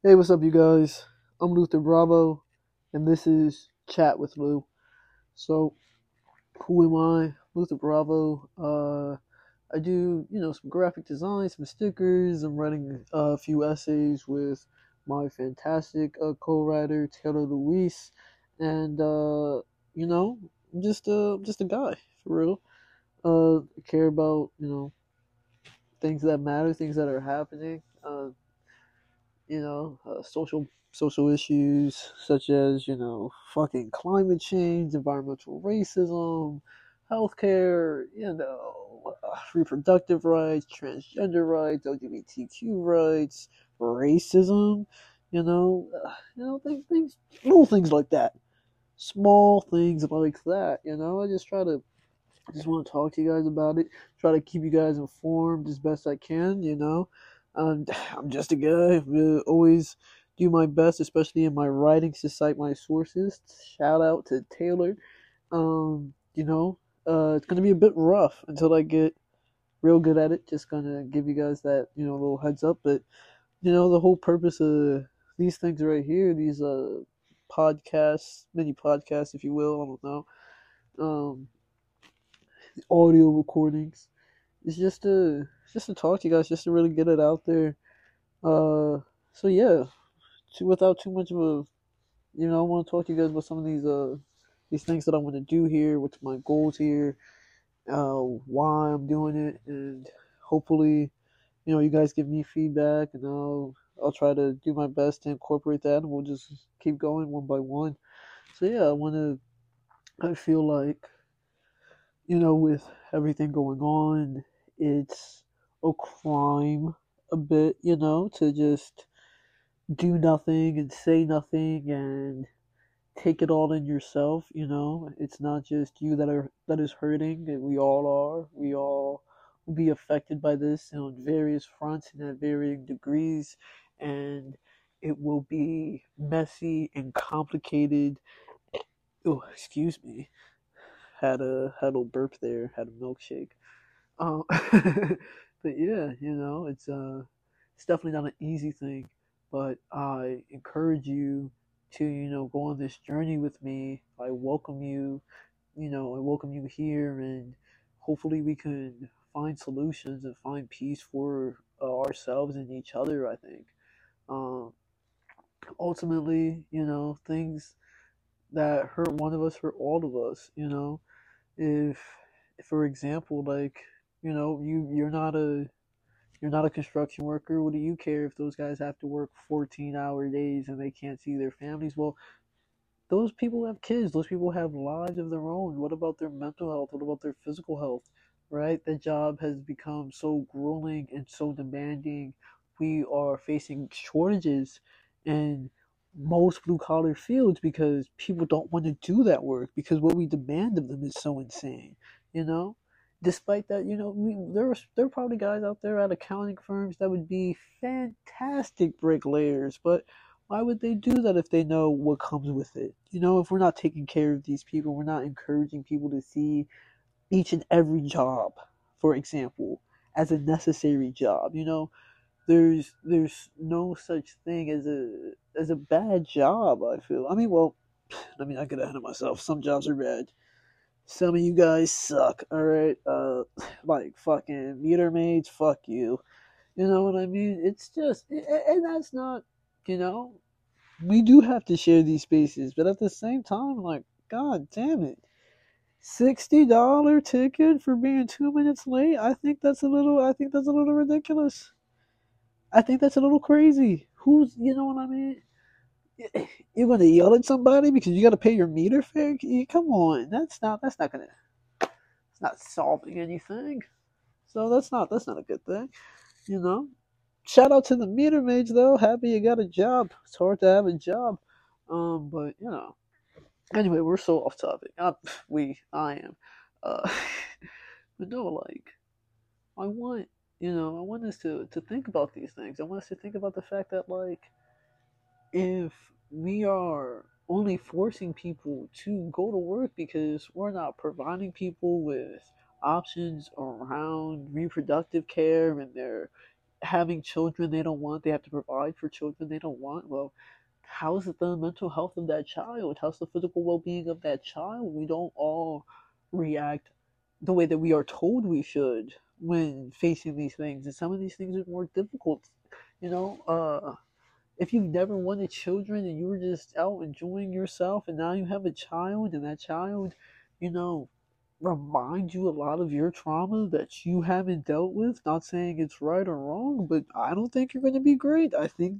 Hey, what's up, you guys? I'm Luther Bravo, and this is Chat with Lou. So, who am I? Luther Bravo. I do, some graphic design, some stickers. I'm writing a few essays with my fantastic co-writer Taylor Luis, and you know, I'm just a guy for real. I care about things that matter, things that are happening. Social issues such as fucking climate change, environmental racism, healthcare, reproductive rights, transgender rights, LGBTQ rights, racism, things, little things like that, small things like that. I just want to talk to you guys about it. Try to keep you guys informed as best I can. Um, I'm just a guy. Always do my best, especially in my writing, to cite my sources. Shout out to Taylor. Um, you know, it's gonna be a bit rough until I get real good at it. Just gonna give you guys that little heads up. But the whole purpose of these things right here, these podcasts, mini podcasts, if you will. I don't know. Audio recordings. It's just to talk to you guys, just to really get it out there. Uh, so yeah, without too much of a, I want to talk to you guys about some of these things that I want to do here. What's my goals here? Why I'm doing it, and hopefully, you guys give me feedback, and I'll try to do my best to incorporate that, and we'll just keep going one by one. So yeah, I feel like with everything going on, it's a crime a bit, to just do nothing and say nothing and take it all in yourself. It's not just you that is hurting, and we all are. We all will be affected by this on various fronts and at varying degrees, and it will be messy and complicated. Oh, excuse me. Had a little burp there, had a milkshake. Um, but yeah, it's definitely not an easy thing. But I encourage you to go on this journey with me. I welcome you here, and hopefully we can find solutions and find peace for ourselves and each other. I think um, ultimately, things that hurt one of us hurt all of us. If for example, like you're not a construction worker. What do you care if those guys have to work 14-hour days and they can't see their families? Well, those people have kids. Those people have lives of their own. What about their mental health? What about their physical health? Right? That job has become so grueling and so demanding. We are facing shortages in most blue collar fields because people don't want to do that work because what we demand of them is so insane. You know, despite that, there are probably guys out there at accounting firms that would be fantastic bricklayers, but why would they do that if they know what comes with it? If we're not taking care of these people, we're not encouraging people to see each and every job, for example, as a necessary job. There's no such thing as a bad job, I feel. I mean, well, let me not get ahead of myself. Some jobs are bad. Some of you guys suck, alright? Like fucking meter maids, fuck you. You know what I mean? It's just, and that's not, you know, we do have to share these spaces, but at the same time, like, god damn it. $60 ticket for being 2 minutes late? I think that's a little ridiculous. I think that's a little crazy. You know what I mean? You're gonna yell at somebody because you gotta pay your meter fare? Come on, it's not solving anything. So that's not a good thing, you know? Shout out to the meter maids though. Happy you got a job. It's hard to have a job. But anyway, we're so off topic. I am. Uh, but no, like, I want, I want us to think about these things. I want us to think about the fact that, like, if we are only forcing people to go to work because we're not providing people with options around reproductive care and their having children they don't want. They have to provide for children they don't want. Well, how's the mental health of that child? How's the physical well-being of that child? We don't all react the way that we are told we should when facing these things, and some of these things are more difficult. You know, if you've never wanted children and you were just out enjoying yourself, and now you have a child, and that child, you know, reminds you a lot of your trauma that you haven't dealt with. Not saying it's right or wrong, but I don't think you're going to be great.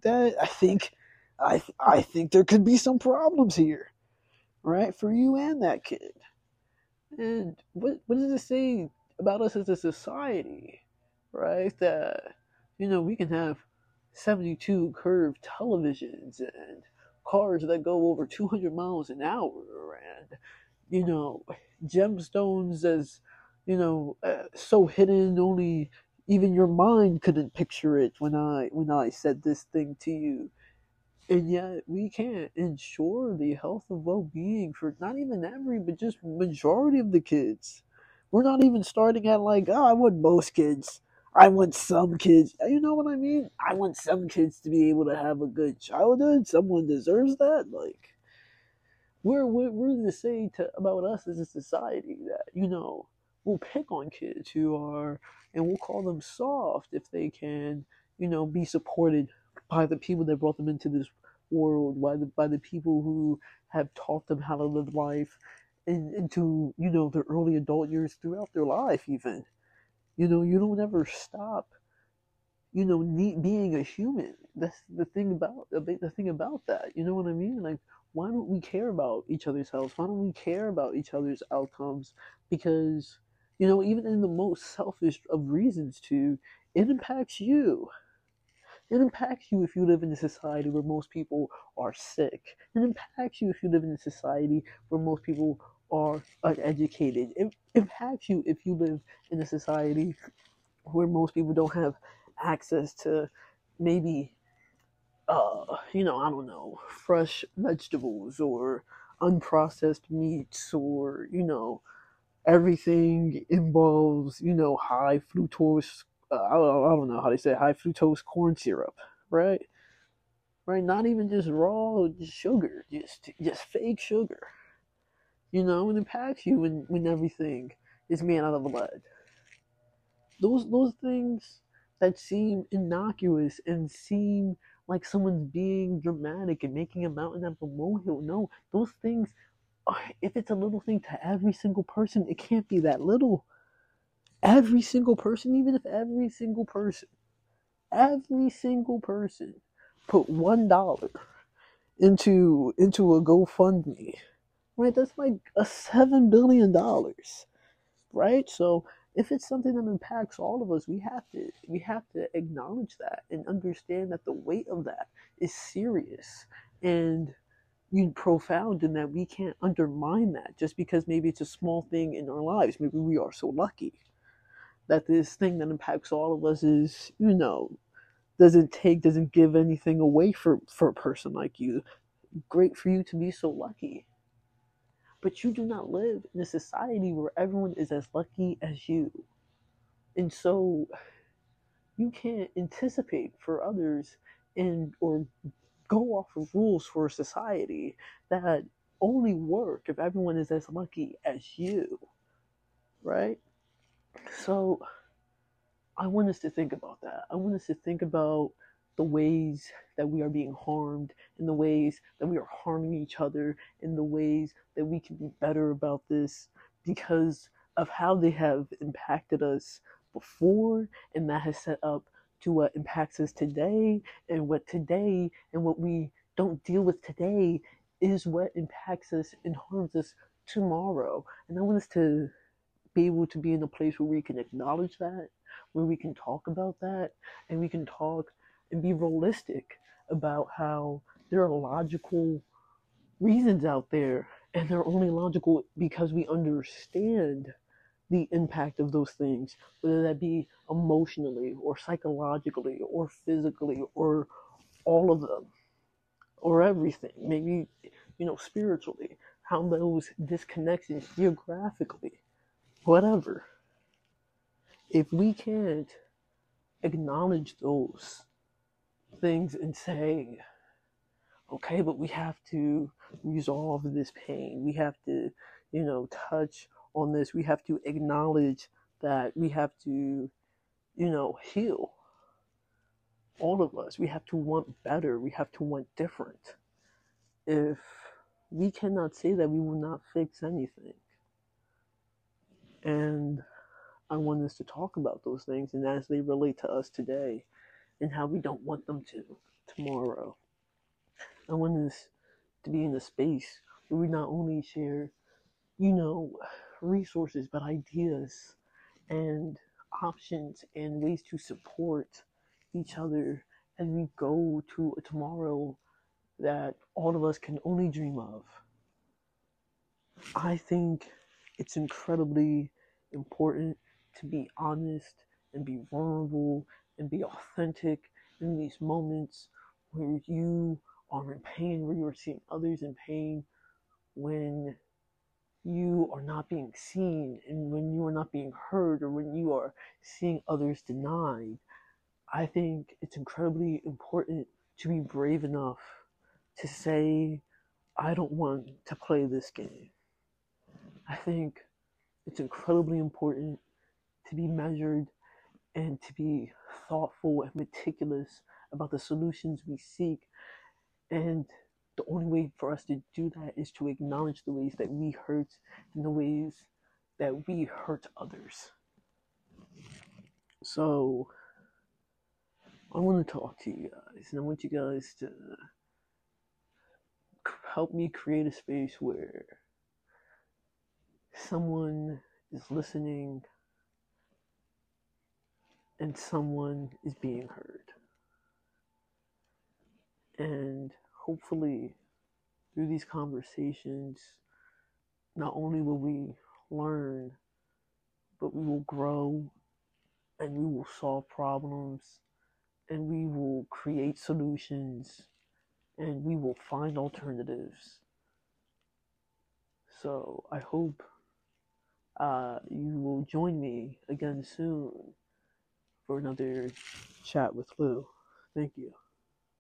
I think there could be some problems here, right, for you and that kid. And what does it say about us as a society, right? That, we can have 72 curved televisions and cars that go over 200 miles an hour, and, gemstones as, so hidden only even your mind couldn't picture it when I said this thing to you. And yet we can't ensure the health and well-being for not even every, but just majority of the kids. We're not even starting at like, oh, I want most kids. I want some kids. You know what I mean? I want some kids to be able to have a good childhood. Someone deserves that. Like, we're to say about us as a society that, we'll pick on kids who are, and we'll call them soft if they can, be supported by the people that brought them into this world, by the people who have taught them how to live life into, their early adult years throughout their life even. You don't ever stop, being a human. That's the thing about that. You know what I mean? Like, why don't we care about each other's health? Why don't we care about each other's outcomes? Because, even in the most selfish of reasons to, it impacts you. It impacts you if you live in a society where most people are sick. It impacts you if you live in a society where most people are uneducated. It impacts you if you live in a society where most people don't have access to maybe, I don't know, fresh vegetables or unprocessed meats, or, everything involves, high fructose, I don't know how they say it, high fructose corn syrup, right? Right? Not even just raw sugar, just fake sugar. It impacts you when everything is made out of lead. Those things that seem innocuous and seem like someone's being dramatic and making a mountain out of a molehill. No, those things, if it's a little thing to every single person, it can't be that little. Every single person, even if every single person put $1 into a GoFundMe, right? That's like $7 billion, right? So if it's something that impacts all of us, we have to acknowledge that and understand that the weight of that is serious and profound, and that we can't undermine that just because maybe it's a small thing in our lives. Maybe we are so lucky that this thing that impacts all of us is, doesn't give anything away for a person like you. Great for you to be so lucky. But you do not live in a society where everyone is as lucky as you. And so you can't anticipate for others or go off of rules for a society that only work if everyone is as lucky as you, right? So I want us to think about that. I want us to think about the ways that we are being harmed, and the ways that we are harming each other, and the ways that we can be better about this because of how they have impacted us before, and that has set up to what impacts us today, and what we don't deal with today is what impacts us and harms us tomorrow. And I want us to be able to be in a place where we can acknowledge that, where we can talk about that, and we can talk and be realistic about how there are logical reasons out there, and they're only logical because we understand the impact of those things, whether that be emotionally or psychologically or physically or all of them or everything, maybe, spiritually, how those disconnections geographically, whatever. If we can't acknowledge those things and say, okay, but we have to resolve this pain. We have to, touch on this. We have to acknowledge that we have to, heal. All of us. We have to want better. We have to want different. If we cannot say that, we will not fix anything. And I want us to talk about those things and as they relate to us today and how we don't want them to tomorrow. I want us to be in a space where we not only share, resources, but ideas and options and ways to support each other as we go to a tomorrow that all of us can only dream of. I think it's incredibly important to be honest and be vulnerable and be authentic in these moments where you are in pain, where you are seeing others in pain, when you are not being seen and when you are not being heard or when you are seeing others denied. I think it's incredibly important to be brave enough to say, I don't want to play this game. I think it's incredibly important to be measured and to be thoughtful and meticulous about the solutions we seek. And the only way for us to do that is to acknowledge the ways that we hurt and the ways that we hurt others. So, I want to talk to you guys, and I want you guys to help me create a space where someone is listening and someone is being heard. And hopefully, through these conversations, not only will we learn, but we will grow and we will solve problems and we will create solutions and we will find alternatives. So I hope you will join me again soon for another chat with Lou. Thank you.